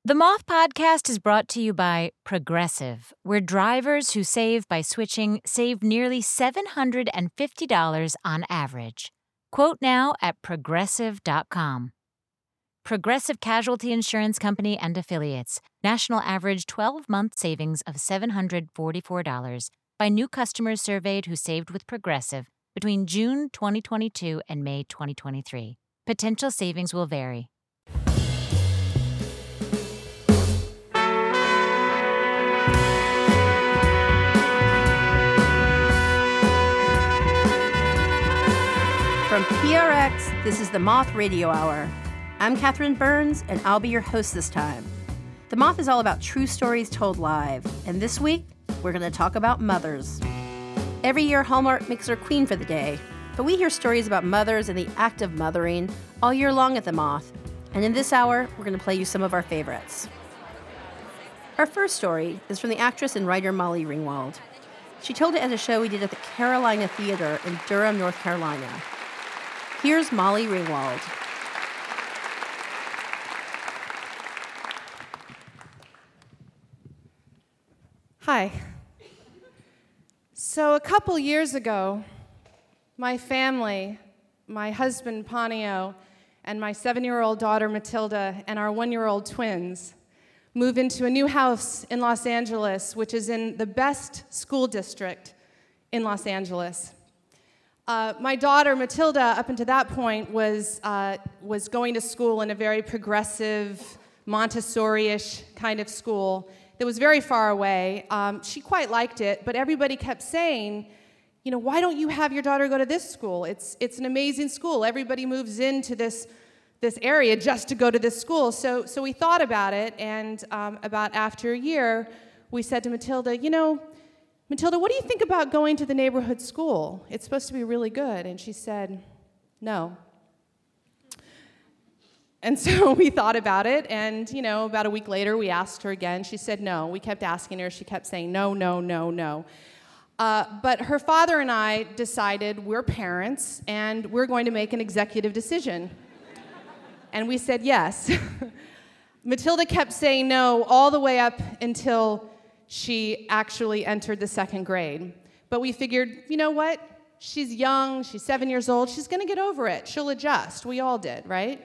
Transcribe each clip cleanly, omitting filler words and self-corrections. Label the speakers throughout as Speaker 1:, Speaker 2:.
Speaker 1: The Moth Podcast is brought to you by Progressive, where drivers who save by switching save nearly $750 on average. Quote now at Progressive.com. Progressive Casualty Insurance Company and Affiliates. National average 12-month savings of $744 by new customers surveyed who saved with Progressive between June 2022 and May 2023. Potential savings will vary.
Speaker 2: From PRX, this is the Moth Radio Hour. I'm Catherine Burns, and I'll be your host this time. The Moth is all about true stories told live, and this week, we're going to talk about mothers. Every year, Hallmark makes her queen for the day, but we hear stories about mothers and the act of mothering all year long at the Moth, and in this hour, we're going to play you some of our favorites. Our first story is from the actress and writer Molly Ringwald. She told it at a show we did at the Carolina Theater in Durham, North Carolina. Here's Molly Ringwald.
Speaker 3: Hi. So a couple years ago, my family, my husband Ponio, and my 7-year-old daughter Matilda, and our 1-year-old twins moved into a new house in Los Angeles, which is in the best school district in Los Angeles. My daughter, Matilda, up until that point, was going to school in a very progressive, Montessori-ish kind of school that was very far away. She quite liked it, but everybody kept saying, why don't you have your daughter go to this school? It's an amazing school. Everybody moves into this area just to go to this school. So we thought about it, and about after a year, we said to Matilda, Matilda, what do you think about going to the neighborhood school? It's supposed to be really good. And she said, no. And so we thought about it, and, about a week later, we asked her again. She said no. We kept asking her. She kept saying no, no, no, no. But her father and I decided we're parents, and we're going to make an executive decision. And we said yes. Matilda kept saying no all the way up until she actually entered the 2nd grade. But we figured, you know what? She's young, she's 7 years old, she's gonna get over it. She'll adjust. We all did, right?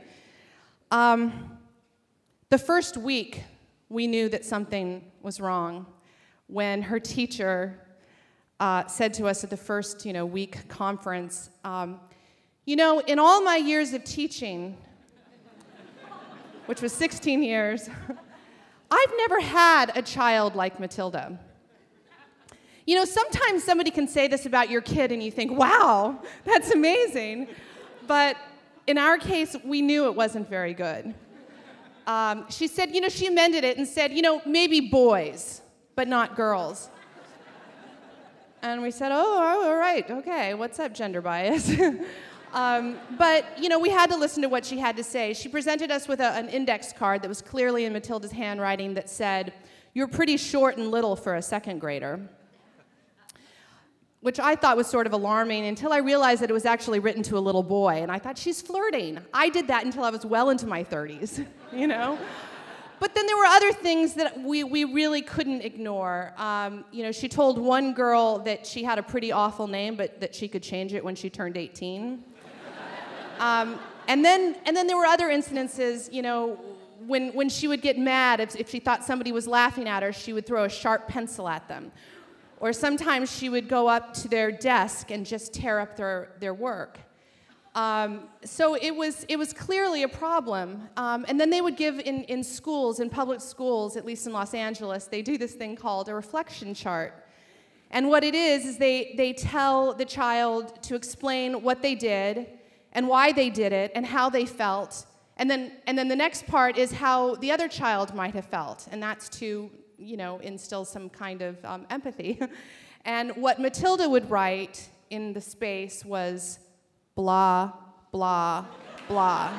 Speaker 3: The first week, we knew that something was wrong when her teacher said to us at the first, week conference, in all my years of teaching, which was 16 years, I've never had a child like Matilda. Sometimes somebody can say this about your kid and you think, wow, that's amazing. But in our case, we knew it wasn't very good. She said, she amended it and said, maybe boys, but not girls. And we said, oh, all right, okay, what's up, gender bias? But we had to listen to what she had to say. She presented us with an index card that was clearly in Matilda's handwriting that said, "You're pretty short and little for a 2nd grader," which I thought was sort of alarming until I realized that it was actually written to a little boy, and I thought, she's flirting. I did that until I was well into my 30s, But then there were other things that we really couldn't ignore. She told one girl that she had a pretty awful name, but that she could change it when she turned 18. And then there were other incidences, when she would get mad, if she thought somebody was laughing at her, she would throw a sharp pencil at them. Or sometimes she would go up to their desk and just tear up their work. So it was clearly a problem. And then they would give in schools, in public schools, at least in Los Angeles, they do this thing called a reflection chart. And what it is they tell the child to explain what they did and why they did it and how they felt. And then the next part is how the other child might have felt. And that's to, instill some kind of empathy. And what Matilda would write in the space was blah, blah, blah.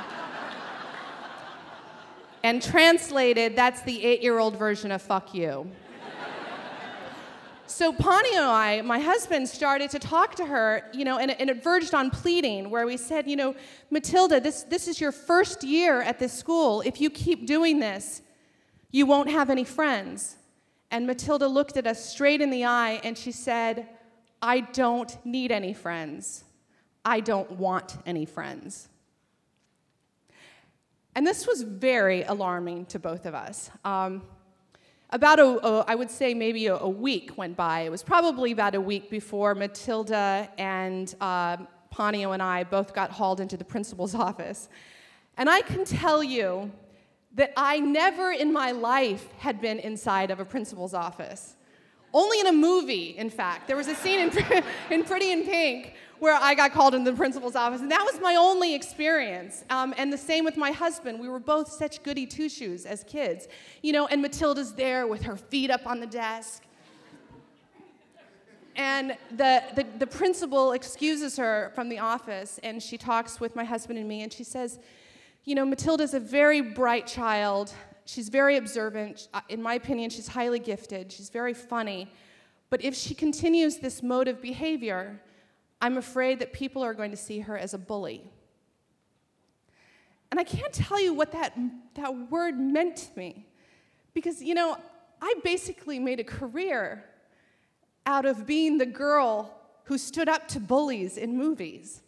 Speaker 3: And translated, that's the 8-year-old version of fuck you. So Ponio and I, my husband, started to talk to her, and it verged on pleading, where we said, Matilda, this is your first year at this school. If you keep doing this, You won't have any friends." And Matilda looked at us straight in the eye and she said, "I don't need any friends. I don't want any friends." And this was very alarming to both of us. I would say maybe a week went by. It was probably about a week before Matilda and Ponyo and I both got hauled into the principal's office. And I can tell you that I never in my life had been inside of a principal's office. Only in a movie, in fact. There was a scene in Pretty in Pink where I got called into the principal's office, and that was my only experience. And the same with my husband. We were both such goody two-shoes as kids. And Matilda's there with her feet up on the desk. And the principal excuses her from the office, and she talks with my husband and me, and she says, "Matilda's a very bright child. She's very observant. In my opinion, she's highly gifted. She's very funny. But if she continues this mode of behavior, I'm afraid that people are going to see her as a bully." And I can't tell you what that word meant to me. Because, I basically made a career out of being the girl who stood up to bullies in movies.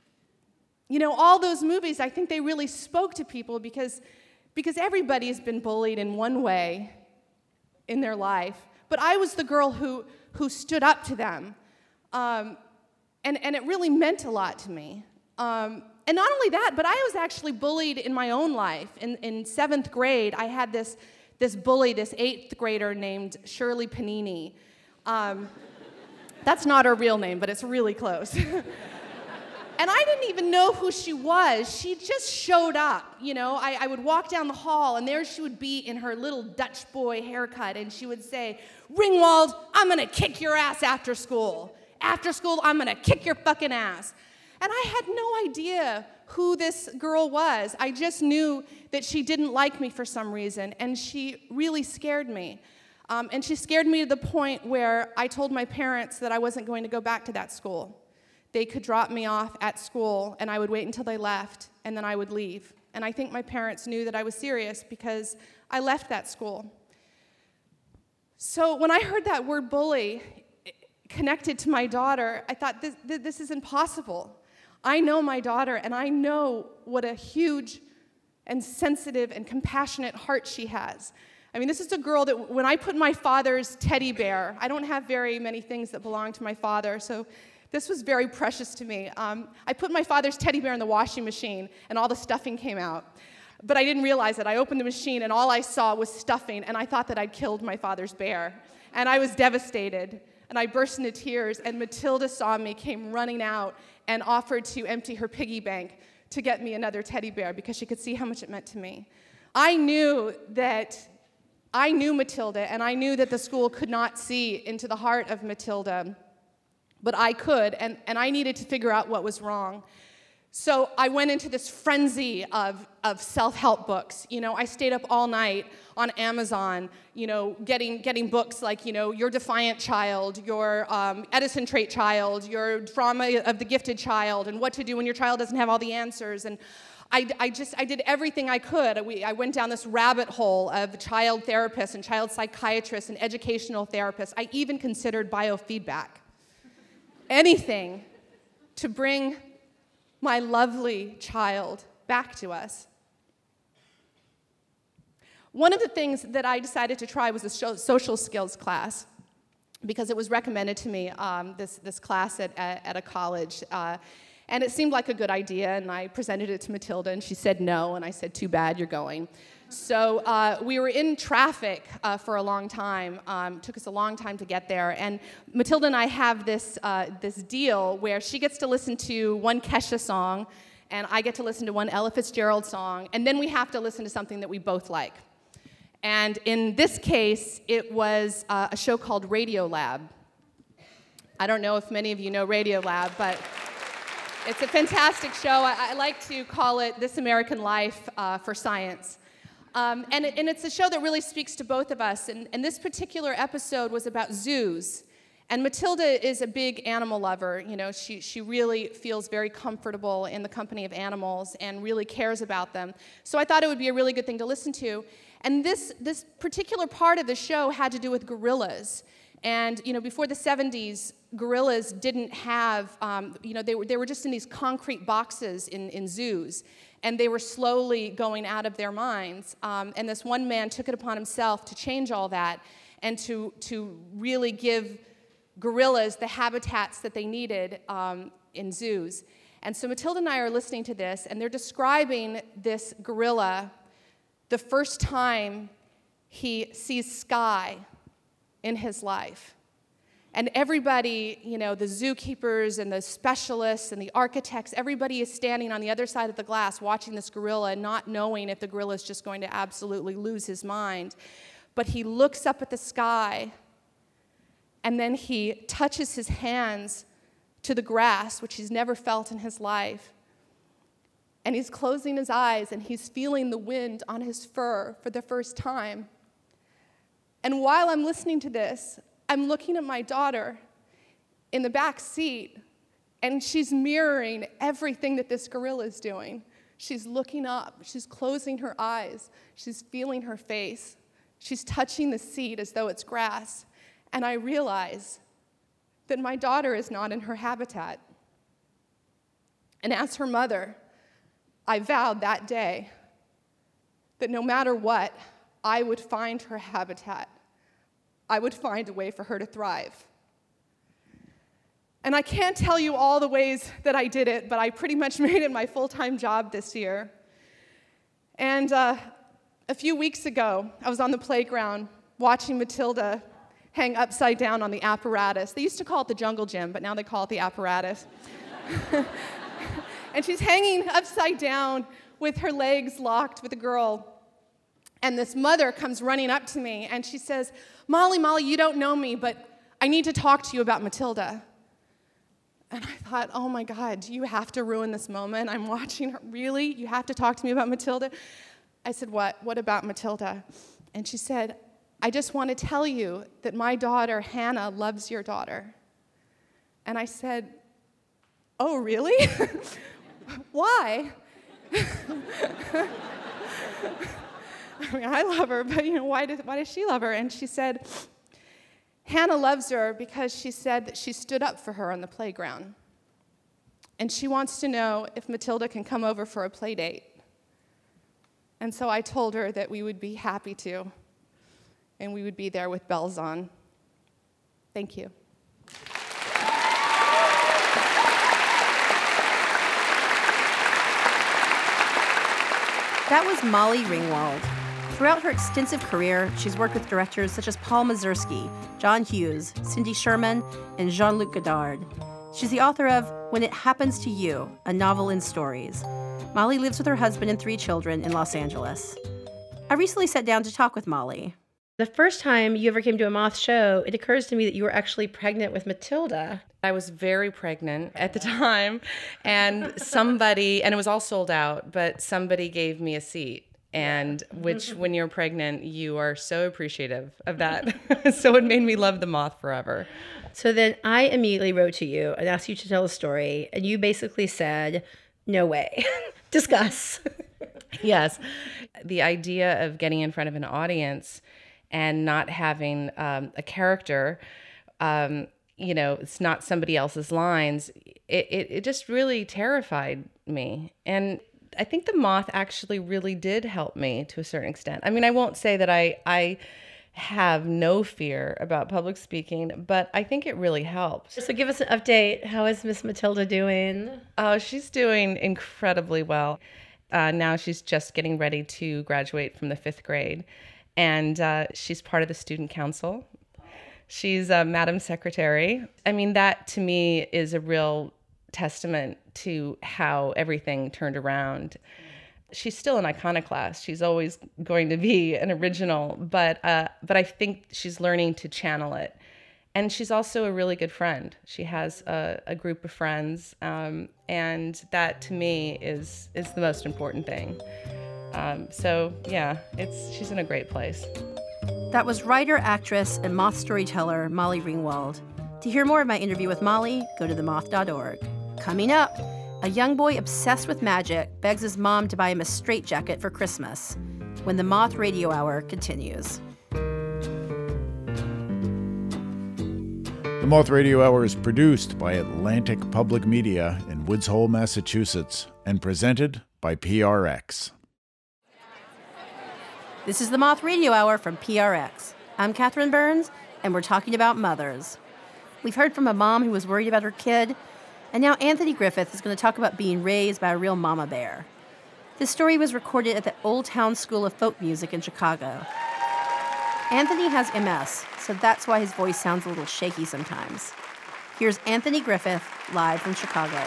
Speaker 3: All those movies, I think they really spoke to people because everybody's been bullied in one way in their life. But I was the girl who stood up to them. And it really meant a lot to me. And not only that, but I was actually bullied in my own life. In 7th grade, I had this bully, this 8th grader named Shirley Panini. That's not her real name, but it's really close. And I didn't even know who she was. She just showed up, I would walk down the hall, and there she would be in her little Dutch boy haircut, and she would say, "Ringwald, I'm gonna kick your ass after school. After school, I'm gonna kick your fucking ass." And I had no idea who this girl was. I just knew that she didn't like me for some reason, and she really scared me. And she scared me to the point where I told my parents that I wasn't going to go back to that school. They could drop me off at school, and I would wait until they left, and then I would leave. And I think my parents knew that I was serious because I left that school. So when I heard that word bully connected to my daughter, I thought, this is impossible. I know my daughter, and I know what a huge and sensitive and compassionate heart she has. I mean, this is a girl that when I put my father's teddy bear, I don't have very many things that belong to my father, so this was very precious to me. I put my father's teddy bear in the washing machine, and all the stuffing came out. But I didn't realize it. I opened the machine, and all I saw was stuffing, and I thought that I'd killed my father's bear. And I was devastated, and I burst into tears, and Matilda saw me, came running out, and offered to empty her piggy bank to get me another teddy bear because she could see how much it meant to me. I knew Matilda, and I knew that the school could not see into the heart of Matilda, but I could, and I needed to figure out what was wrong. So I went into this frenzy of self-help books. I stayed up all night on Amazon, getting books like, Your Defiant Child, Your Edison Trait Child, Your Drama of the Gifted Child, and what to do when your child doesn't have all the answers. And I did everything I could. I went down this rabbit hole of child therapists and child psychiatrists and educational therapists. I even considered biofeedback. Anything to bring my lovely child back to us. One of the things that I decided to try was a social skills class because it was recommended to me, this class at a college. And it seemed like a good idea, and I presented it to Matilda, and she said no, and I said, "Too bad, you're going." So we were in traffic for a long time. Took us a long time to get there. And Matilda and I have this deal where she gets to listen to one Kesha song, and I get to listen to one Ella Fitzgerald song, and then we have to listen to something that we both like. And in this case, it was a show called Radiolab. I don't know if many of you know Radiolab, but it's a fantastic show. I like to call it This American Life for Science. And it's a show that really speaks to both of us. And this particular episode was about zoos. And Matilda is a big animal lover. She really feels very comfortable in the company of animals and really cares about them. So I thought it would be a really good thing to listen to. And this particular part of the show had to do with gorillas. And before the 70s, gorillas didn't have, they were just in these concrete boxes in zoos, and they were slowly going out of their minds. And this one man took it upon himself to change all that and to really give gorillas the habitats that they needed in zoos. And so Matilda and I are listening to this, and they're describing this gorilla the first time he sees sky in his life. And everybody, the zookeepers and the specialists and the architects, everybody is standing on the other side of the glass watching this gorilla and not knowing if the gorilla is just going to absolutely lose his mind. But he looks up at the sky, and then he touches his hands to the grass, which he's never felt in his life. And he's closing his eyes, and he's feeling the wind on his fur for the first time. And while I'm listening to this, I'm looking at my daughter in the back seat, and she's mirroring everything that this gorilla is doing. She's looking up, she's closing her eyes, she's feeling her face, she's touching the seat as though it's grass. And I realize that my daughter is not in her habitat. And as her mother, I vowed that day that no matter what, I would find her habitat. I would find a way for her to thrive. And I can't tell you all the ways that I did it, but I pretty much made it my full-time job this year. And a few weeks ago, I was on the playground watching Matilda hang upside down on the apparatus. They used to call it the jungle gym, but now they call it the apparatus. And she's hanging upside down with her legs locked with a girl. And this mother comes running up to me, and she says, Molly, you don't know me, but I need to talk to you about Matilda. And I thought, oh my God, do you have to ruin this moment? I'm watching her. Really? You have to talk to me about Matilda? I said, what? What about Matilda? And she said, I just want to tell you that my daughter, Hannah, loves your daughter. And I said, oh, really? Why? I mean, I love her, but why does she love her? And she said, Hannah loves her because she said that she stood up for her on the playground. And she wants to know if Matilda can come over for a play date. And so I told her that we would be happy to, and we would be there with bells on. Thank you.
Speaker 2: That was Molly Ringwald. Throughout her extensive career, she's worked with directors such as Paul Mazursky, John Hughes, Cindy Sherman, and Jean-Luc Godard. She's the author of When It Happens to You, a novel in stories. Molly lives with her husband and 3 children in Los Angeles. I recently sat down to talk with Molly. The first time you ever came to a Moth show, it occurs to me that you were actually pregnant with Matilda.
Speaker 4: I was very pregnant at the time, and it was all sold out, but somebody gave me a seat. And which, when you're pregnant, you are so appreciative of that. So it made me love the Moth forever.
Speaker 2: So then I immediately wrote to you and asked you to tell a story, and you basically said, no way. Discuss.
Speaker 4: Yes. The idea of getting in front of an audience and not having a character, it's not somebody else's lines, it just really terrified me. And I think the Moth actually really did help me to a certain extent. I mean, I won't say that I have no fear about public speaking, but I think it really helped.
Speaker 2: So give us an update. How is Miss Matilda doing?
Speaker 4: Oh, she's doing incredibly well. Now she's just getting ready to graduate from the 5th grade, and she's part of the student council. She's Madam Secretary. I mean, that to me is a real testament to how everything turned around. She's still an iconoclast. She's always going to be an original, but I think she's learning to channel it. And she's also a really good friend. She has a group of friends, and that to me is the most important thing. So yeah, she's in a great place.
Speaker 2: That was writer, actress, and Moth storyteller Molly Ringwald. To hear more of my interview with Molly, go to themoth.org. Coming up, a young boy obsessed with magic begs his mom to buy him a straitjacket for Christmas. when the Moth Radio Hour continues.
Speaker 5: The Moth Radio Hour is produced by Atlantic Public Media in Woods Hole, Massachusetts, and presented by PRX.
Speaker 2: This is the Moth Radio Hour from PRX. I'm Catherine Burns, and we're talking about mothers. We've heard from a mom who was worried about her kid, and now Anthony Griffith is going to talk about being raised by a real mama bear. This story was recorded at the Old Town School of Folk Music in Chicago. Anthony has MS, so that's why his voice sounds a little shaky sometimes. Here's Anthony Griffith live from Chicago.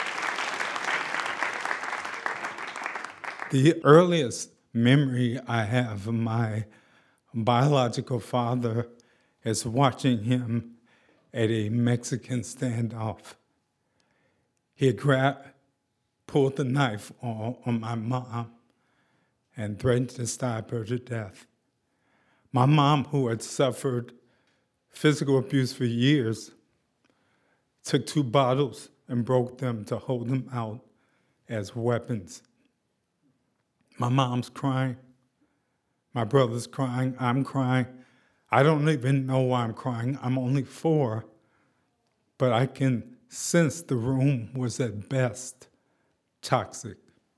Speaker 6: The earliest memory I have of my biological father is watching him at a Mexican standoff. He had pulled the knife on my mom and threatened to stab her to death. My mom, who had suffered physical abuse for years, took 2 bottles and broke them to hold them out as weapons. My mom's crying. My brother's crying. I'm crying. I don't even know why I'm crying. I'm only 4, but I can sense the room was at best toxic.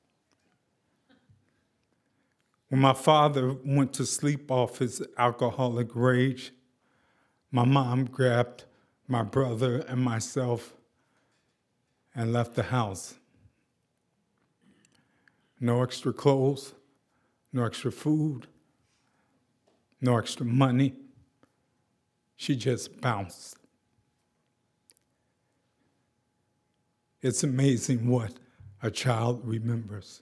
Speaker 6: When my father went to sleep off his alcoholic rage, my mom grabbed my brother and myself and left the house. No extra clothes, no extra food, no extra money. She just bounced. It's amazing what a child remembers.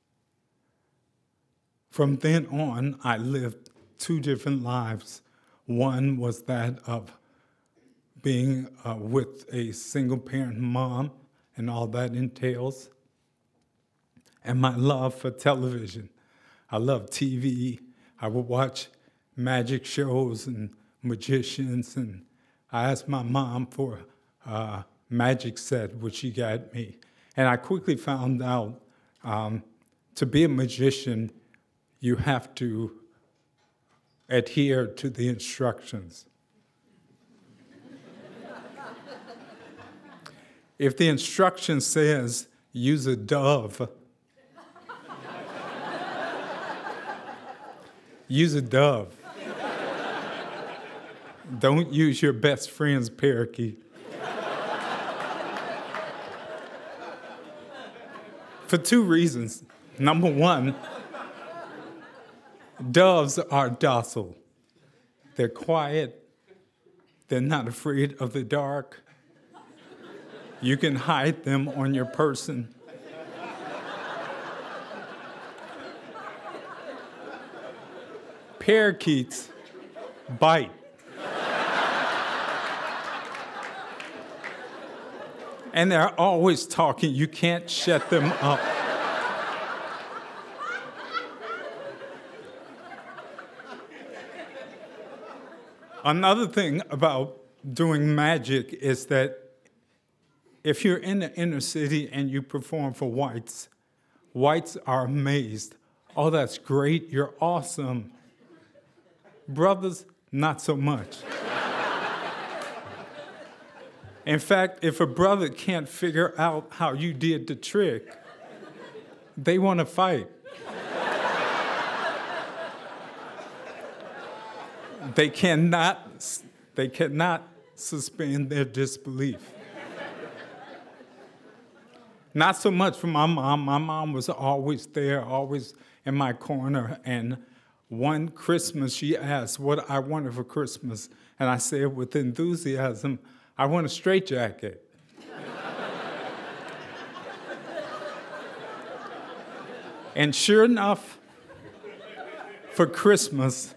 Speaker 6: From then on, I lived 2 different lives. One was that of being with a single-parent mom and all that entails, and my love for television. I love TV. I would watch magic shows and magicians, and I asked my mom for a magic set, which she got me. And I quickly found out to be a magician, you have to adhere to the instructions. If the instruction says use a dove, use a dove. Don't use your best friend's parakeet. For 2 reasons. Number 1, doves are docile. They're quiet. They're not afraid of the dark. You can hide them on your person. Parakeets bite. And they're always talking. You can't shut them up. Another thing about doing magic is that if you're in the inner city and you perform for whites, whites are amazed. Oh, that's great. You're awesome. Brothers, not so much. In fact, if a brother can't figure out how you did the trick, they want to fight. They cannot suspend their disbelief. Not so much for my mom. My mom was always there, always in my corner. And one Christmas, she asked what I wanted for Christmas. And I said with enthusiasm, I want a straitjacket. And sure enough, for Christmas,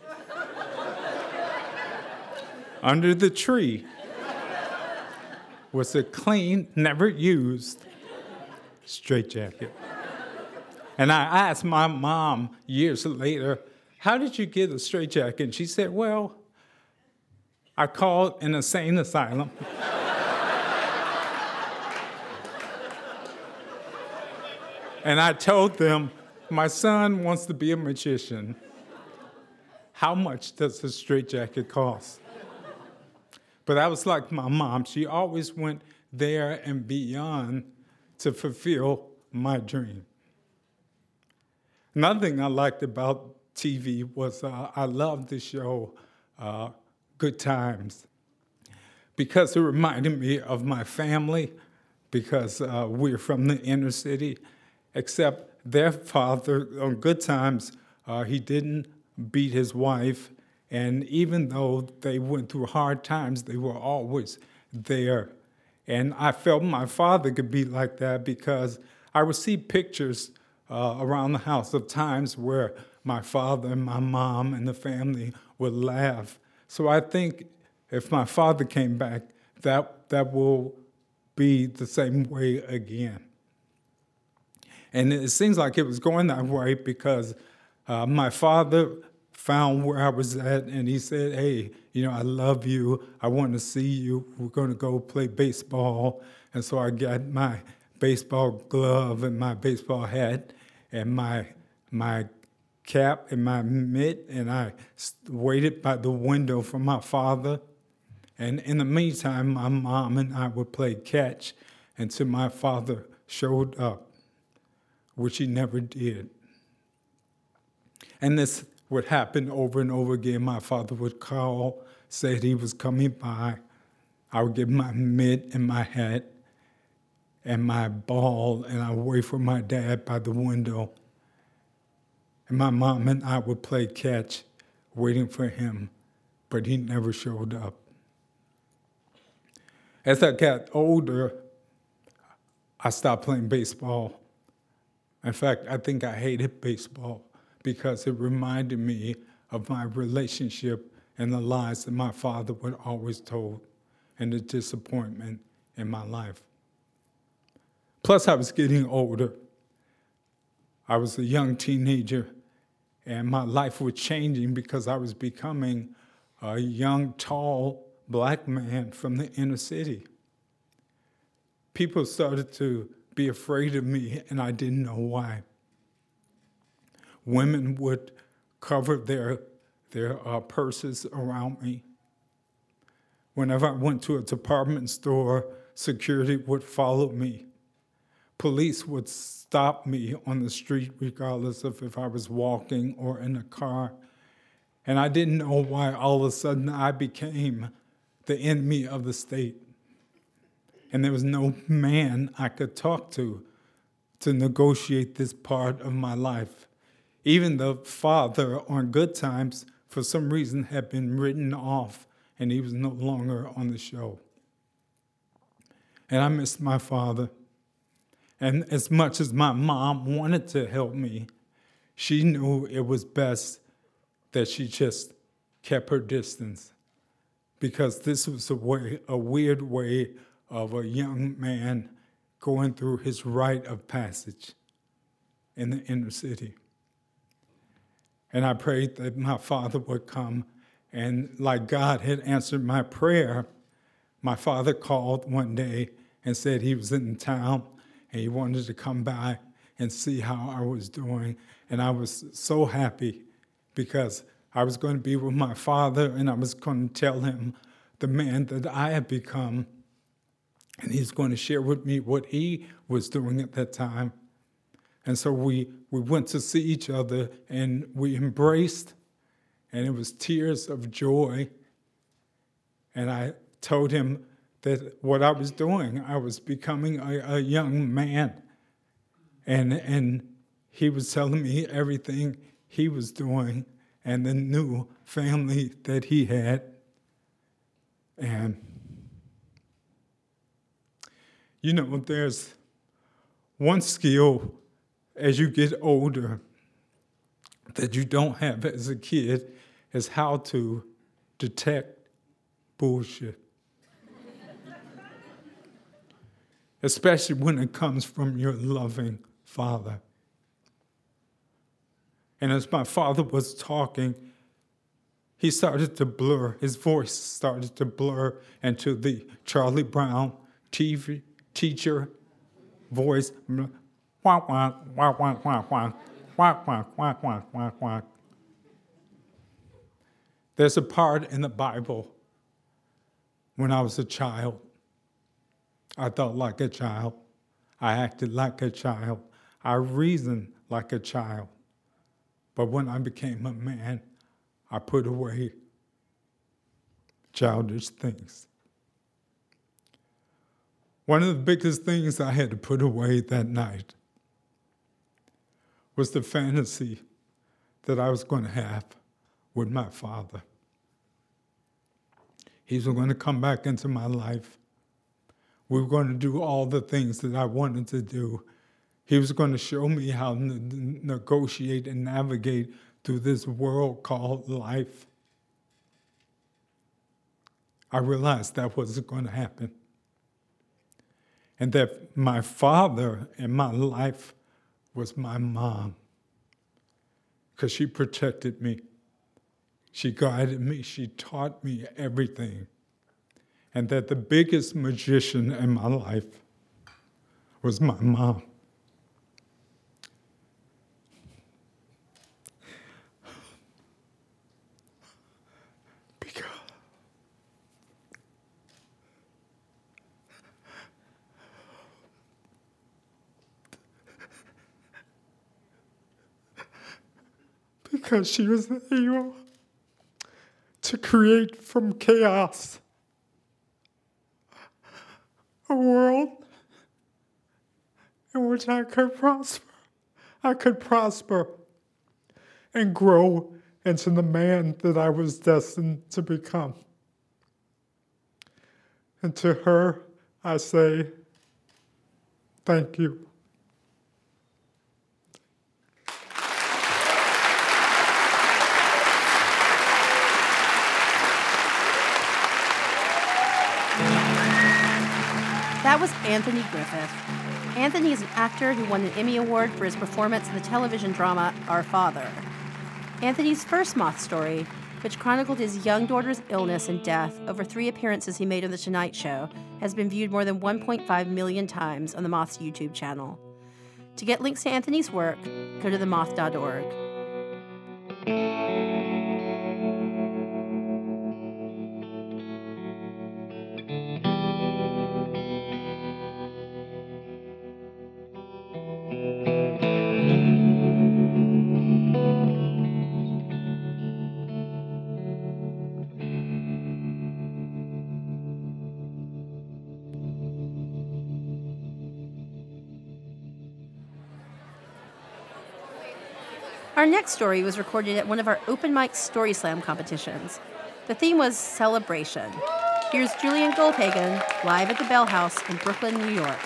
Speaker 6: under the tree was a clean, never used straitjacket. And I asked my mom years later, how did you get a straitjacket? And she said, well, I called an insane asylum. And I told them My son wants to be a magician. How much does a straitjacket cost? But I was like my mom. She always went there and beyond to fulfill my dream. Another thing I liked about TV was I loved the show Good Times because it reminded me of my family, because we're from the inner city, except their father, on Good Times, he didn't beat his wife, and even though they went through hard times, they were always there. And I felt my father could be like that because I would see pictures around the house of times where my father and my mom and the family would laugh. So I think if my father came back, that will be the same way again. And it seems like it was going that way because my father found where I was at, and he said, hey, I love you. I want to see you. We're going to go play baseball. And so I got my baseball glove and my baseball hat and my cap and my mitt, and I waited by the window for my father. And in the meantime, my mom and I would play catch until my father showed up, which he never did. And this would happen over and over again. My father would call, said he was coming by. I would get my mitt and my hat and my ball, and I would wait for my dad by the window. And my mom and I would play catch, waiting for him, but he never showed up. As I got older, I stopped playing baseball. In fact, I think I hated baseball because it reminded me of my relationship and the lies that my father would always told and the disappointment in my life. Plus, I was getting older. I was a young teenager, and my life was changing because I was becoming a young, tall, black man from the inner city. People started to be afraid of me, and I didn't know why. Women would cover their purses around me. Whenever I went to a department store, security would follow me. Police would stop me on the street regardless of if I was walking or in a car. And I didn't know why all of a sudden I became the enemy of the state. And there was no man I could talk to negotiate this part of my life. Even the father on Good Times, for some reason, had been written off, and he was no longer on the show. And I missed my father. And as much as my mom wanted to help me, she knew it was best that she just kept her distance, because this was a weird way of a young man going through his rite of passage in the inner city. And I prayed that my father would come, and like God had answered my prayer, my father called one day and said he was in town and he wanted to come by and see how I was doing. And I was so happy because I was going to be with my father, and I was going to tell him the man that I had become, and he's going to share with me what he was doing at that time. And so we went to see each other, and we embraced, and it was tears of joy. And I told him that what I was doing, I was becoming a young man. And he was telling me everything he was doing and the new family that he had. And, there's one skill as you get older that you don't have as a kid, is how to detect bullshit. Especially when it comes from your loving father. And as my father was talking, he started to blur. His voice started to blur into the Charlie Brown teacher voice. Wah, wah, wah, wah, wah, wah. quack, quack, quack, quack, quack, quack. There's a part in the Bible when I was a child. I thought like a child. I acted like a child. I reasoned like a child. But when I became a man, I put away childish things. One of the biggest things I had to put away that night was the fantasy that I was going to have with my father. He was going to come back into my life. We were going to do all the things that I wanted to do. He was going to show me how to negotiate and navigate through this world called life. I realized that wasn't going to happen. And that my father in my life was my mom, because she protected me. She guided me. She taught me everything. And that the biggest magician in my life was my mom. Because she was able to create from chaos a world in which I could prosper. I could prosper and grow into the man that I was destined to become. And to her, I say, thank you.
Speaker 2: That was Anthony Griffith. Anthony is an actor who won an Emmy Award for his performance in the television drama Our Father. Anthony's first Moth story, which chronicled his young daughter's illness and death over 3 appearances he made on The Tonight Show, has been viewed more than 1.5 million times on the Moth's YouTube channel. To get links to Anthony's work, go to themoth.org. Our next story was recorded at one of our open mic Story Slam competitions. The theme was celebration. Here's Julian Goldhagen live at the Bell House in Brooklyn, New York.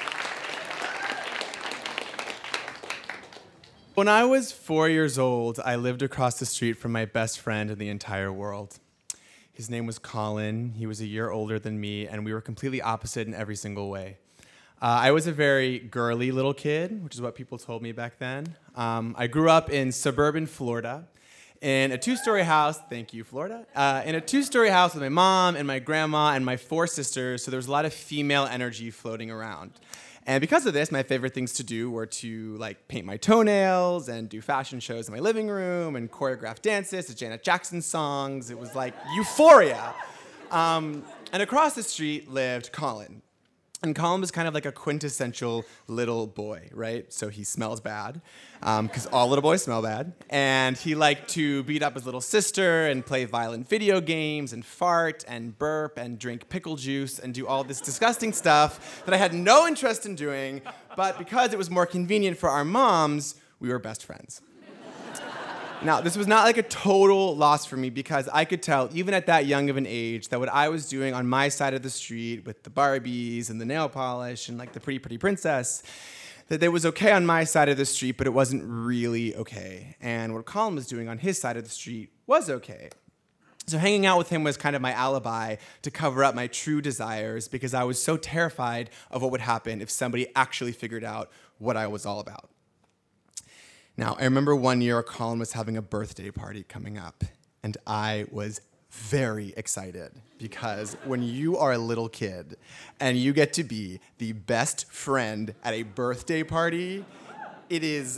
Speaker 7: When I was 4 years old, I lived across the street from my best friend in the entire world. His name was Colin. He was a year older than me, and we were completely opposite in every single way. I was a very girly little kid, which is what people told me back then. I grew up in suburban Florida in a 2-story house. Thank you, Florida. In a 2-story house with my mom and my grandma and my 4 sisters, so there was a lot of female energy floating around. And because of this, my favorite things to do were to paint my toenails and do fashion shows in my living room and choreograph dances to Janet Jackson songs. It was like euphoria. And across the street lived Colin. And Colin was kind of like a quintessential little boy, right? So he smells bad, because all little boys smell bad. And he liked to beat up his little sister and play violent video games and fart and burp and drink pickle juice and do all this disgusting stuff that I had no interest in doing. But because it was more convenient for our moms, we were best friends. Now, this was not a total loss for me, because I could tell, even at that young of an age, that what I was doing on my side of the street with the Barbies and the nail polish and the pretty, pretty princess, that it was okay on my side of the street, but it wasn't really okay. And what Colin was doing on his side of the street was okay. So hanging out with him was kind of my alibi to cover up my true desires, because I was so terrified of what would happen if somebody actually figured out what I was all about. Now, I remember one year Colin was having a birthday party coming up, and I was very excited, because when you are a little kid and you get to be the best friend at a birthday party, it is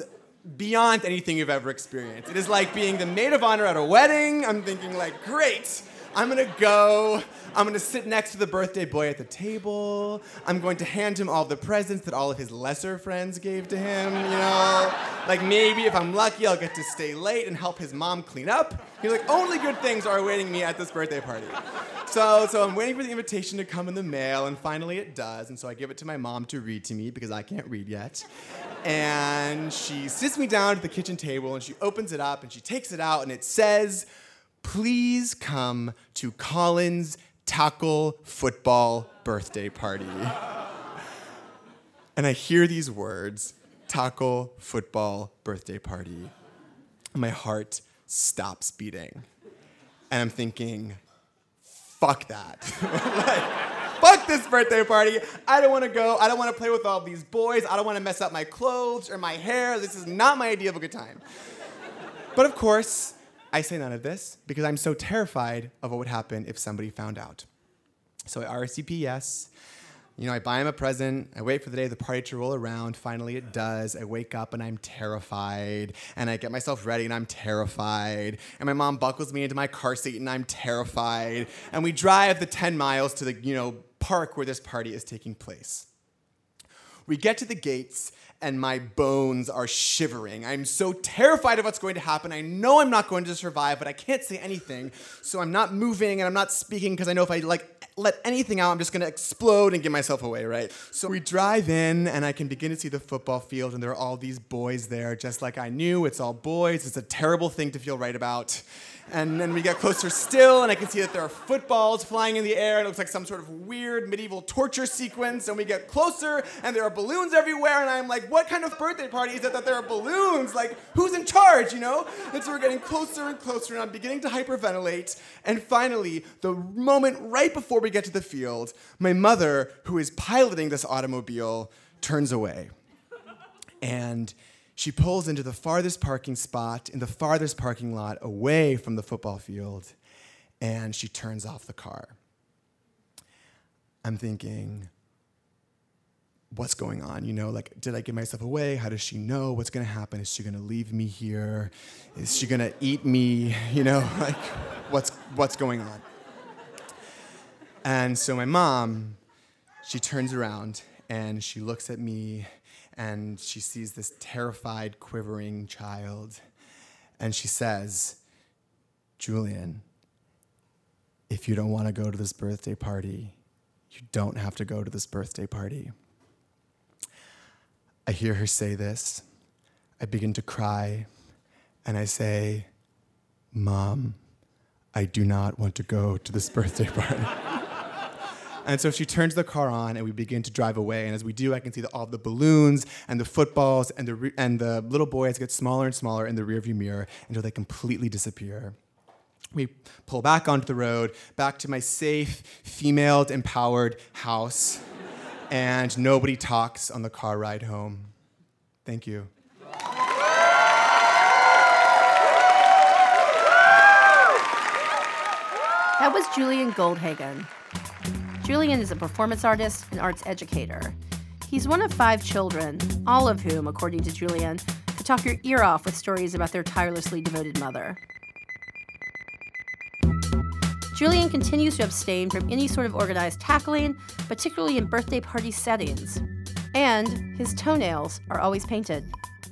Speaker 7: beyond anything you've ever experienced. It is like being the maid of honor at a wedding. I'm thinking like, great, I'm gonna sit next to the birthday boy at the table. I'm going to hand him all the presents that all of his lesser friends gave to him, you know? Like maybe if I'm lucky, I'll get to stay late and help his mom clean up. He's like, only good things are awaiting me at this birthday party. So I'm waiting for the invitation to come in the mail, and finally it does. And so I give it to my mom to read to me because I can't read yet. And she sits me down at the kitchen table and she opens it up and she takes it out and it says, "Please come to Colin's tackle football birthday party." And I hear these words, tackle football birthday party. And my heart stops beating. And I'm thinking, fuck that. Fuck this birthday party. I don't want to go. I don't want to play with all these boys. I don't want to mess up my clothes or my hair. This is not my idea of a good time. But of course, I say none of this because I'm so terrified of what would happen if somebody found out. So I RSVP yes. You know, I buy him a present. I wait for the day of the party to roll around. Finally, it does. I wake up and I'm terrified. And I get myself ready and I'm terrified. And my mom buckles me into my car seat and I'm terrified. And we drive the 10 miles to the, park where this party is taking place. We get to the gates and my bones are shivering. I'm so terrified of what's going to happen. I know I'm not going to survive, but I can't say anything. So I'm not moving and I'm not speaking because I know if I let anything out, I'm just gonna explode and give myself away, right? So we drive in and I can begin to see the football field and there are all these boys there, just like I knew. It's all boys. It's a terrible thing to feel right about. And then we get closer still and I can see that there are footballs flying in the air. It looks like some sort of weird medieval torture sequence. And we get closer and there are balloons everywhere. And I'm like, what kind of birthday party is it that there are balloons? Like, who's in charge, And so we're getting closer and closer and I'm beginning to hyperventilate. And finally, the moment right before we get to the field, my mother, who is piloting this automobile, turns away. And she pulls into the farthest parking spot in the farthest parking lot away from the football field, and she turns off the car. I'm thinking, what's going on? Did I give myself away? How does she know? What's going to happen? Is she going to leave me here? Is she going to eat me? What's going on? And so my mom, she turns around and she looks at me and she sees this terrified, quivering child. And she says, "Julian, if you don't want to go to this birthday party, you don't have to go to this birthday party." I hear her say this. I begin to cry. And I say, "Mom, I do not want to go to this birthday party." And so she turns the car on, and we begin to drive away. And as we do, I can see all the balloons and the footballs and the little boys get smaller and smaller in the rearview mirror until they completely disappear. We pull back onto the road, back to my safe, female empowered house, and nobody talks on the car ride home. Thank you.
Speaker 2: That was Julian Goldhagen. Julian is a performance artist and arts educator. He's one of 5 children, all of whom, according to Julian, could talk your ear off with stories about their tirelessly devoted mother. Julian continues to abstain from any sort of organized tackling, particularly in birthday party settings. And his toenails are always painted.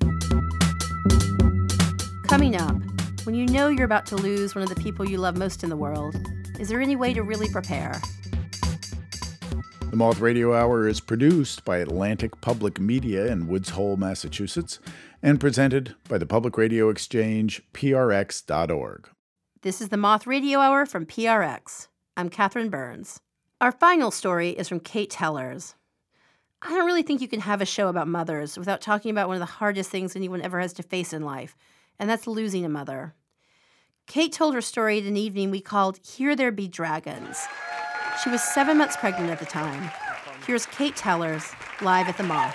Speaker 2: Coming up, when you know you're about to lose one of the people you love most in the world, is there any way to really prepare?
Speaker 5: The Moth Radio Hour is produced by Atlantic Public Media in Woods Hole, Massachusetts, and presented by the Public Radio Exchange, prx.org.
Speaker 2: This is the Moth Radio Hour from PRX. I'm Catherine Burns. Our final story is from Kate Tellers. I don't really think you can have a show about mothers without talking about one of the hardest things anyone ever has to face in life, and that's losing a mother. Kate told her story at an evening we called Here There Be Dragons. She was 7 months pregnant at the time. Here's Kate Tellers, live at the Moth.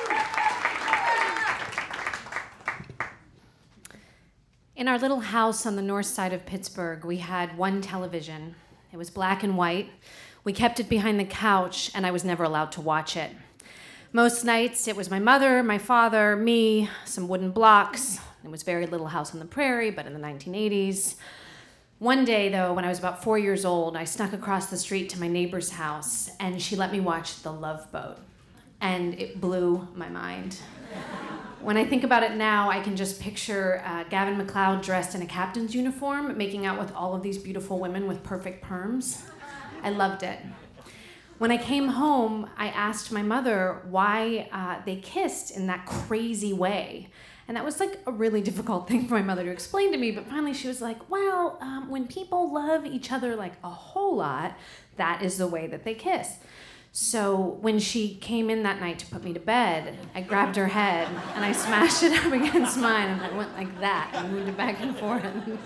Speaker 8: In our little house on the north side of Pittsburgh, we had one television. It was black and white. We kept it behind the couch, and I was never allowed to watch it. Most nights it was my mother, my father, me, some wooden blocks. It was very Little House on the Prairie, but in the 1980s. One day, though, when I was about 4 years old, I snuck across the street to my neighbor's house, and she let me watch The Love Boat. And it blew my mind. When I think about it now, I can just picture Gavin MacLeod dressed in a captain's uniform, making out with all of these beautiful women with perfect perms. I loved it. When I came home, I asked my mother why they kissed in that crazy way. And that was like a really difficult thing for my mother to explain to me, but finally she was like, well, when people love each other like a whole lot, that is the way that they kiss. So when she came in that night to put me to bed, I grabbed her head and I smashed it up against mine, and I went like that and moved it back and forth.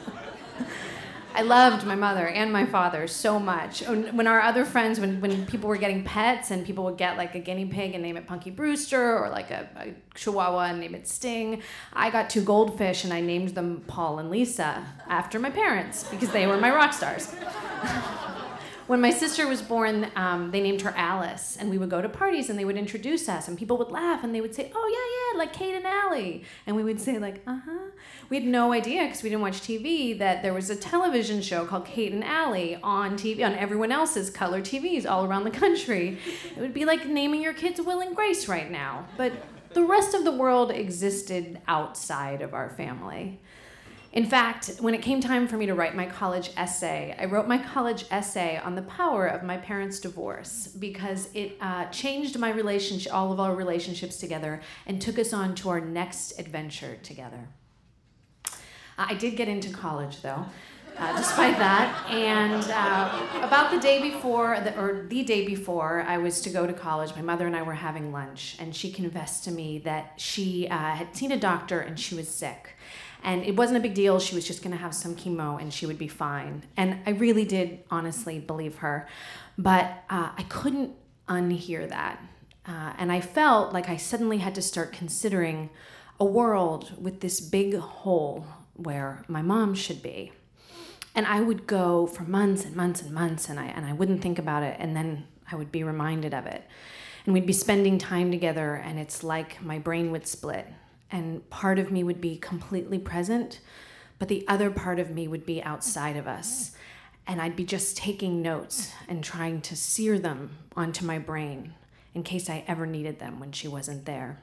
Speaker 8: I loved my mother and my father so much. When our other friends, when people were getting pets and people would get like a guinea pig and name it Punky Brewster, or like a chihuahua and name it Sting, I got 2 goldfish and I named them Paul and Lisa after my parents because they were my rock stars. When my sister was born, they named her Alice, and we would go to parties and they would introduce us and people would laugh and they would say, oh yeah, like Kate and Allie. And we would say like, uh-huh. We had no idea, because we didn't watch TV, that there was a television show called Kate and Allie on TV, on everyone else's color TVs all around the country. It would be like naming your kids Will and Grace right now. But the rest of the world existed outside of our family. In fact, when it came time for me to write my college essay, I wrote my college essay on the power of my parents' divorce, because it changed my relationship, all of our relationships together, and took us on to our next adventure together. I did get into college, though, despite that. And about the day before I was to go to college, my mother and I were having lunch, and she confessed to me that she had seen a doctor and she was sick. And it wasn't a big deal. She was just going to have some chemo and she would be fine. And I really did honestly believe her. But I couldn't unhear that. And I felt like I suddenly had to start considering a world with this big hole where my mom should be. And I would go for months and months and months, and I wouldn't think about it, and then I would be reminded of it. And we'd be spending time together, and it's like my brain would split. And part of me would be completely present, but the other part of me would be outside of us. And I'd be just taking notes and trying to sear them onto my brain in case I ever needed them when she wasn't there.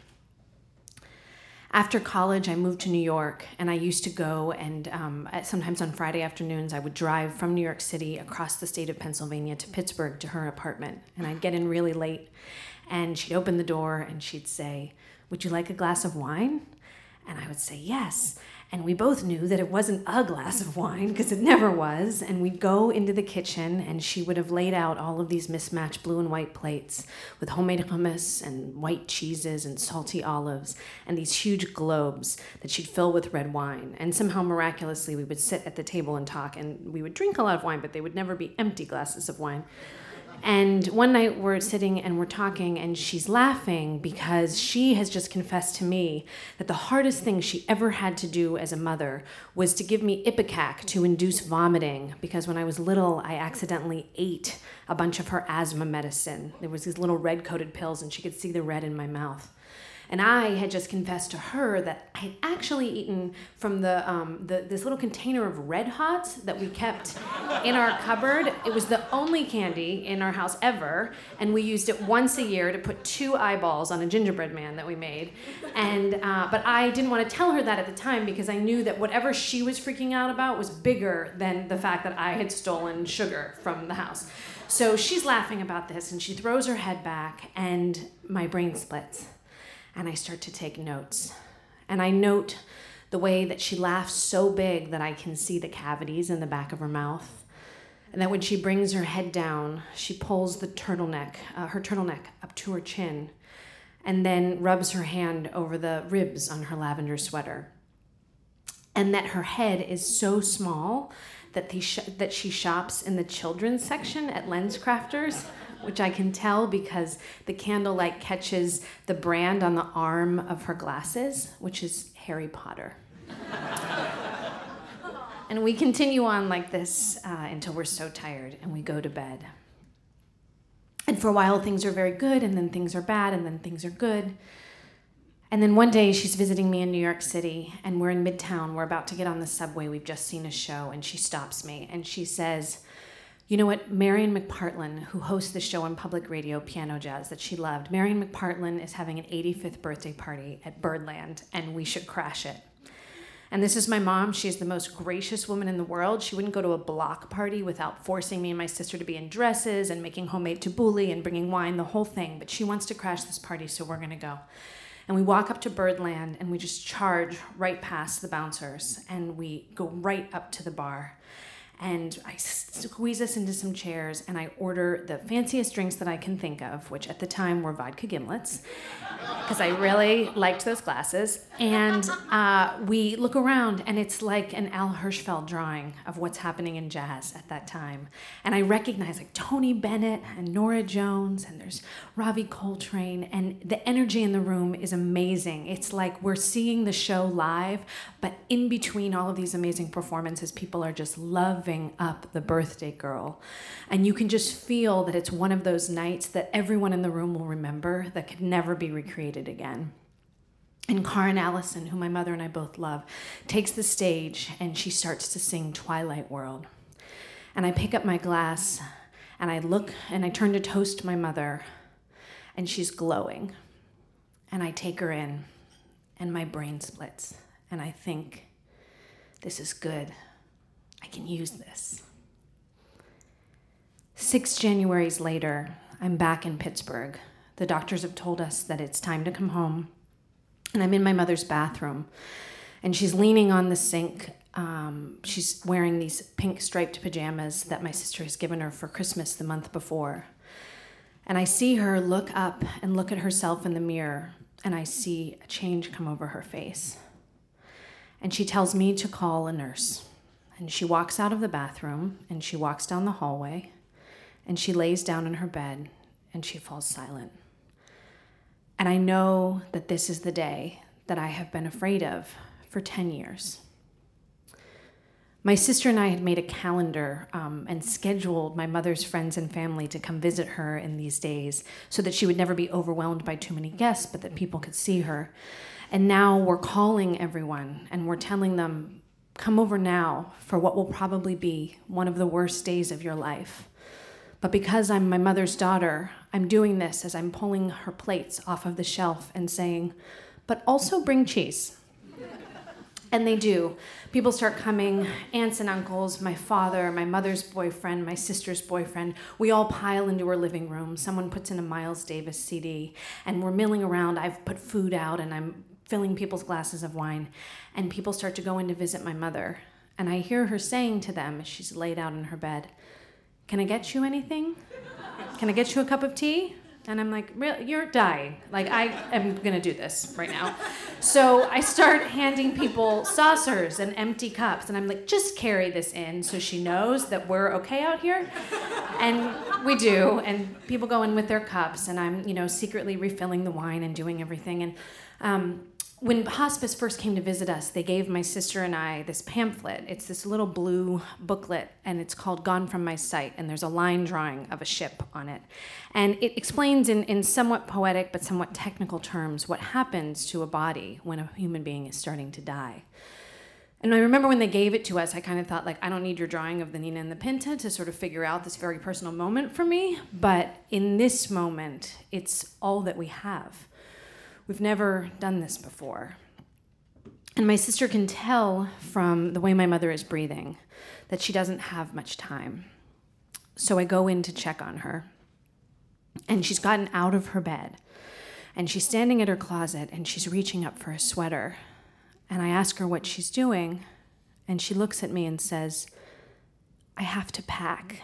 Speaker 8: After college, I moved to New York, and I used to go and sometimes on Friday afternoons, I would drive from New York City across the state of Pennsylvania to Pittsburgh to her apartment. And I'd get in really late, and she'd open the door and she'd say, "Would you like a glass of wine?" And I would say yes. And we both knew that it wasn't a glass of wine, because it never was. And we'd go into the kitchen, and she would have laid out all of these mismatched blue and white plates with homemade hummus and white cheeses and salty olives and these huge globes that she'd fill with red wine. And somehow, miraculously, we would sit at the table and talk, and we would drink a lot of wine, but they would never be empty glasses of wine. And one night we're sitting and we're talking, and she's laughing because she has just confessed to me that the hardest thing she ever had to do as a mother was to give me Ipecac to induce vomiting, because when I was little, I accidentally ate a bunch of her asthma medicine. There was these little red-coated pills, and she could see the red in my mouth. And I had just confessed to her that I had actually eaten from this little container of Red Hots that we kept in our cupboard. It was the only candy in our house ever, and we used it once a year to put 2 eyeballs on a gingerbread man that we made. And but I didn't want to tell her that at the time, because I knew that whatever she was freaking out about was bigger than the fact that I had stolen sugar from the house. So she's laughing about this, and she throws her head back, and my brain splits. And I start to take notes. And I note the way that she laughs so big that I can see the cavities in the back of her mouth. And that when she brings her head down, she pulls her turtleneck up to her chin, and then rubs her hand over the ribs on her lavender sweater. And that her head is so small that she shops in the children's section at LensCrafters, which I can tell because the candlelight catches the brand on the arm of her glasses, which is Harry Potter. And we continue on like this until we're so tired and we go to bed. And for a while, things are very good, and then things are bad, and then things are good. And then one day, she's visiting me in New York City, and we're in Midtown. We're about to get on the subway. We've just seen a show, and she stops me, and she says, you know what, Marion McPartlin, who hosts the show on public radio, Piano Jazz, that she loved, Marion McPartlin is having an 85th birthday party at Birdland, and we should crash it. And this is my mom. She's the most gracious woman in the world. She wouldn't go to a block party without forcing me and my sister to be in dresses and making homemade tabbouleh and bringing wine, the whole thing. But she wants to crash this party, so we're going to go. And we walk up to Birdland, and we just charge right past the bouncers, and we go right up to the bar. And I squeeze us into some chairs, and I order the fanciest drinks that I can think of, which at the time were vodka gimlets, because I really liked those glasses. And we look around, and it's like an Al Hirschfeld drawing of what's happening in jazz at that time. And I recognize like Tony Bennett and Nora Jones, and there's Ravi Coltrane, and the energy in the room is amazing. It's like we're seeing the show live, but in between all of these amazing performances, people are just loving up the birthday girl. And you can just feel that it's one of those nights that everyone in the room will remember that could never be recreated again. And Karen Allison, who my mother and I both love, takes the stage and she starts to sing Twilight World. And I pick up my glass and I look and I turn to toast my mother, and she's glowing. And I take her in and my brain splits and I think, this is good. I can use this. 6 Januaries later, I'm back in Pittsburgh. The doctors have told us that it's time to come home. And I'm in my mother's bathroom. And she's leaning on the sink. She's wearing these pink striped pajamas that my sister has given her for Christmas the month before. And I see her look up and look at herself in the mirror. And I see a change come over her face. And she tells me to call a nurse. And she walks out of the bathroom, and she walks down the hallway, and she lays down in her bed, and she falls silent. And I know that this is the day that I have been afraid of for 10 years. My sister and I had made a calendar and scheduled my mother's friends and family to come visit her in these days so that she would never be overwhelmed by too many guests, but that people could see her. And now we're calling everyone, and we're telling them, come over now for what will probably be one of the worst days of your life. But because I'm my mother's daughter, I'm doing this as I'm pulling her plates off of the shelf and saying, but also bring cheese. And they do. People start coming, aunts and uncles, my father, my mother's boyfriend, my sister's boyfriend. We all pile into her living room. Someone puts in a Miles Davis CD, and we're milling around. I've put food out, and I'm filling people's glasses of wine, and people start to go in to visit my mother. And I hear her saying to them as she's laid out in her bed, can I get you anything? Can I get you a cup of tea? And I'm like, really? You're dying. Like, I am gonna do this right now. So I start handing people saucers and empty cups, and I'm like, just carry this in so she knows that we're okay out here. And we do, and people go in with their cups, and I'm, secretly refilling the wine and doing everything. And when hospice first came to visit us, they gave my sister and I this pamphlet. It's this little blue booklet, and it's called Gone From My Sight, and there's a line drawing of a ship on it. And it explains in somewhat poetic but somewhat technical terms what happens to a body when a human being is starting to die. And I remember when they gave it to us, I kind of thought, I don't need your drawing of the Nina and the Pinta to sort of figure out this very personal moment for me. But in this moment, it's all that we have. We've never done this before. And my sister can tell from the way my mother is breathing that she doesn't have much time. So I go in to check on her. And she's gotten out of her bed. And she's standing at her closet, and she's reaching up for a sweater. And I ask her what she's doing, and she looks at me and says, I have to pack.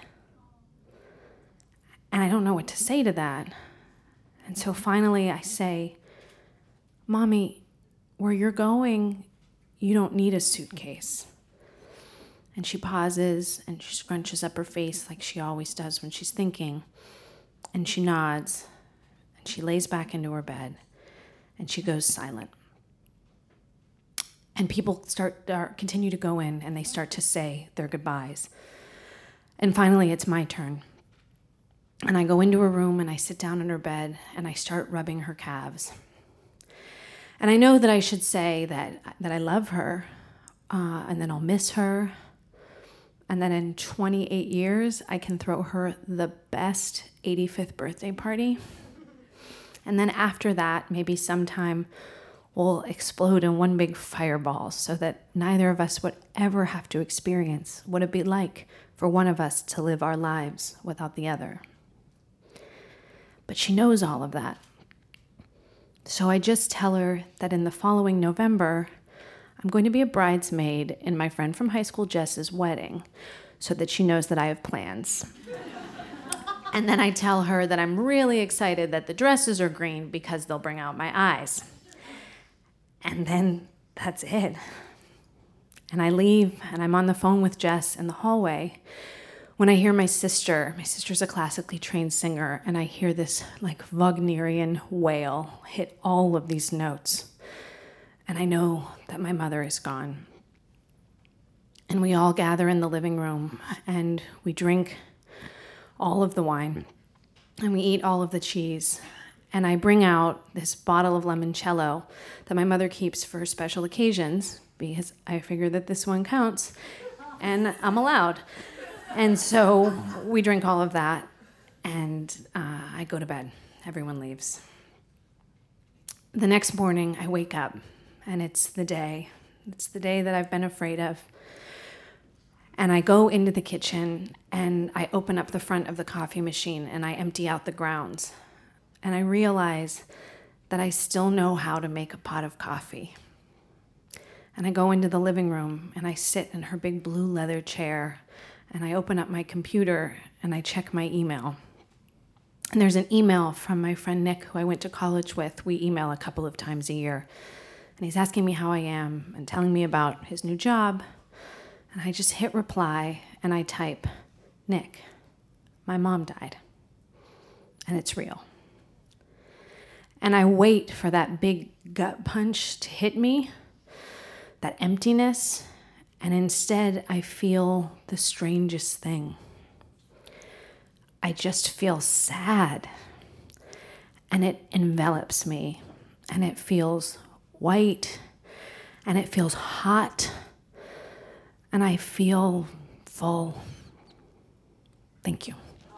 Speaker 8: And I don't know what to say to that. And so finally I say, Mommy, where you're going, you don't need a suitcase. And she pauses, and she scrunches up her face like she always does when she's thinking. And she nods, and she lays back into her bed, and she goes silent. And people continue to go in, and they start to say their goodbyes. And finally, it's my turn. And I go into her room and I sit down in her bed and I start rubbing her calves. And I know that I should say that I love her, and then I'll miss her. And then in 28 years, I can throw her the best 85th birthday party. And then after that, maybe sometime we'll explode in one big fireball so that neither of us would ever have to experience what it'd be like for one of us to live our lives without the other. But she knows all of that. So I just tell her that in the following November, I'm going to be a bridesmaid in my friend from high school Jess's wedding so that she knows that I have plans. And then I tell her that I'm really excited that the dresses are green because they'll bring out my eyes. And then that's it. And I leave and I'm on the phone with Jess in the hallway when I hear my sister's a classically trained singer, and I hear this like Wagnerian wail hit all of these notes. And I know that my mother is gone. And we all gather in the living room and we drink all of the wine and we eat all of the cheese. And I bring out this bottle of limoncello that my mother keeps for special occasions because I figure that this one counts and I'm allowed. And so we drink all of that and I go to bed. Everyone leaves. The next morning I wake up and it's the day that I've been afraid of. And I go into the kitchen and I open up the front of the coffee machine and I empty out the grounds. And I realize that I still know how to make a pot of coffee. And I go into the living room and I sit in her big blue leather chair and I open up my computer and I check my email. And there's an email from my friend Nick, who I went to college with. We email a couple of times a year. And he's asking me how I am and telling me about his new job. And I just hit reply and I type, Nick, my mom died. And it's real. And I wait for that big gut punch to hit me, that emptiness, and instead I feel the strangest thing. I just feel sad. And it envelops me. And it feels white. And it feels hot. And I feel full. Thank you.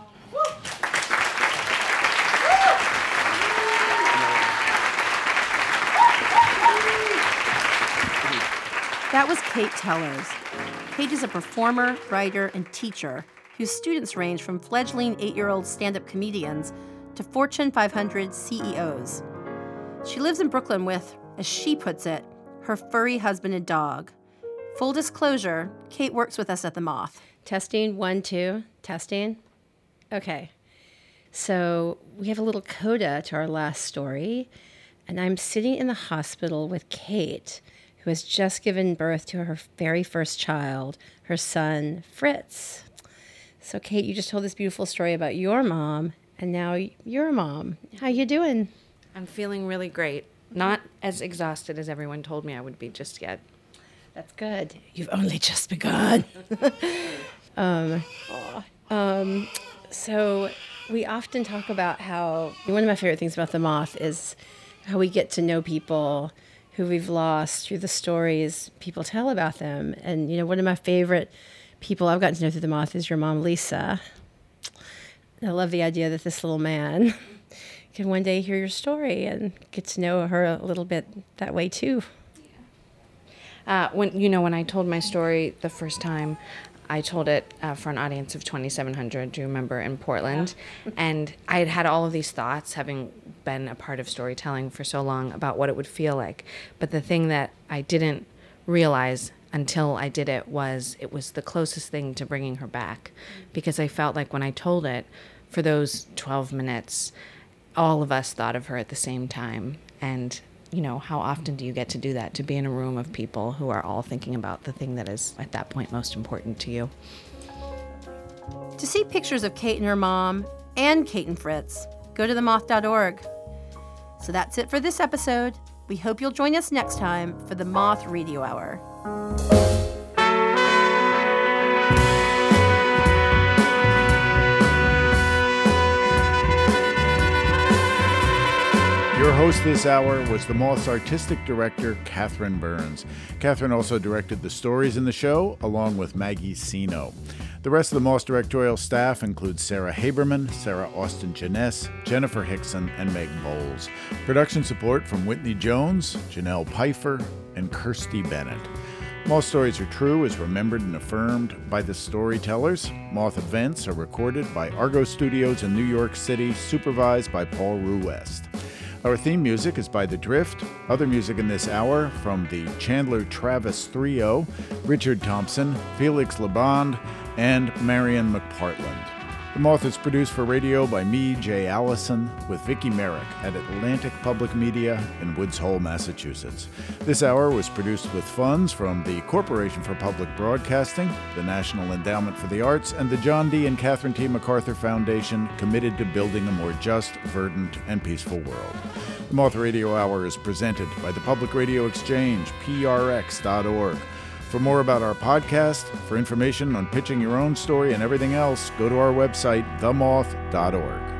Speaker 2: That was Kate Tellers. Kate is a performer, writer, and teacher whose students range from fledgling 8-year-old stand-up comedians to Fortune 500 CEOs. She lives in Brooklyn with, as she puts it, her furry husband and dog. Full disclosure, Kate works with us at The Moth.
Speaker 9: Testing, 1, 2, testing. Okay, so we have a little coda to our last story, and I'm sitting in the hospital with Kate, who has just given birth to her very first child, her son, Fritz. So Kate, you just told this beautiful story about your mom, and now you're a mom. How you doing?
Speaker 8: I'm feeling really great. Not as exhausted as everyone told me I would be just yet.
Speaker 9: That's good. You've only just begun. So we often talk about how one of my favorite things about The Moth is how we get to know people who we've lost through the stories people tell about them. And, one of my favorite people I've gotten to know through The Moth is your mom, Lisa. I love the idea that this little man can one day hear your story and get to know her a little bit that way, too.
Speaker 8: When I told my story the first time, I told it for an audience of 2,700, do you remember, in Portland? Yeah. And I had all of these thoughts, having been a part of storytelling for so long, about what it would feel like. But the thing that I didn't realize until I did it was the closest thing to bringing her back. Because I felt like when I told it, for those 12 minutes, all of us thought of her at the same time. And how often do you get to do that, to be in a room of people who are all thinking about the thing that is, at that point, most important to you?
Speaker 2: To see pictures of Kate and her mom, and Kate and Fritz, go to themoth.org. So that's it for this episode. We hope you'll join us next time for the Moth Radio Hour.
Speaker 5: host this hour was The Moth's artistic director, Catherine Burns. Catherine also directed the stories in the show, along with Maggie Sino. The rest of the Moth's directorial staff includes Sarah Haberman, Sarah Austin-Jeunesse, Jennifer Hickson, and Meg Bowles. Production support from Whitney Jones, Janelle Pfeiffer, and Kirsty Bennett. Moth Stories Are True is remembered and affirmed by the storytellers. Moth events are recorded by Argo Studios in New York City, supervised by Paul Ruest. Our theme music is by The Drift. Other music in this hour from the Chandler Travis Trio, Richard Thompson, Felix Labonde, and Marion McPartland. The Moth is produced for radio by me, Jay Allison, with Vicki Merrick at Atlantic Public Media in Woods Hole, Massachusetts. This hour was produced with funds from the Corporation for Public Broadcasting, the National Endowment for the Arts, and the John D. and Catherine T. MacArthur Foundation, committed to building a more just, verdant, and peaceful world. The Moth Radio Hour is presented by the Public Radio Exchange, prx.org. For more about our podcast, for information on pitching your own story and everything else, go to our website, themoth.org.